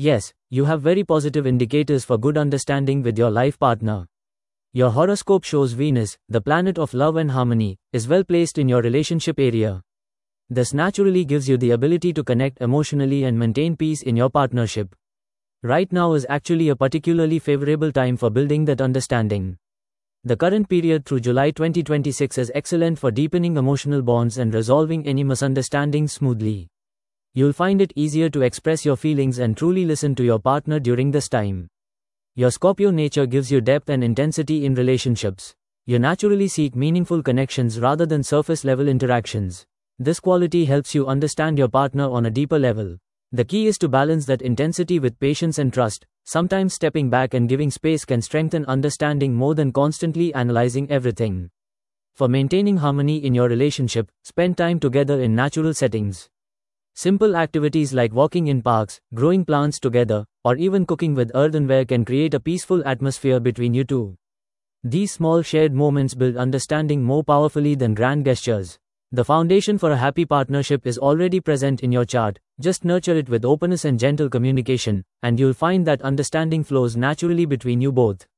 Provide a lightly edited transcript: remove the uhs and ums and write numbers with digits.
Yes, you have very positive indicators for good understanding with your life partner. Your horoscope shows Venus, the planet of love and harmony, is well placed in your relationship area. This naturally gives you the ability to connect emotionally and maintain peace in your partnership. Right now is actually a particularly favorable time for building that understanding. The current period through July 2026 is excellent for deepening emotional bonds and resolving any misunderstandings smoothly. You'll find it easier to express your feelings and truly listen to your partner during this time. Your Scorpio nature gives you depth and intensity in relationships. You naturally seek meaningful connections rather than surface-level interactions. This quality helps you understand your partner on a deeper level. The key is to balance that intensity with patience and trust. Sometimes stepping back and giving space can strengthen understanding more than constantly analyzing everything. For maintaining harmony in your relationship, spend time together in natural settings. Simple activities like walking in parks, growing plants together, or even cooking with earthenware can create a peaceful atmosphere between you two. These small shared moments build understanding more powerfully than grand gestures. The foundation for a happy partnership is already present in your chart. Just nurture it with openness and gentle communication, and you'll find that understanding flows naturally between you both.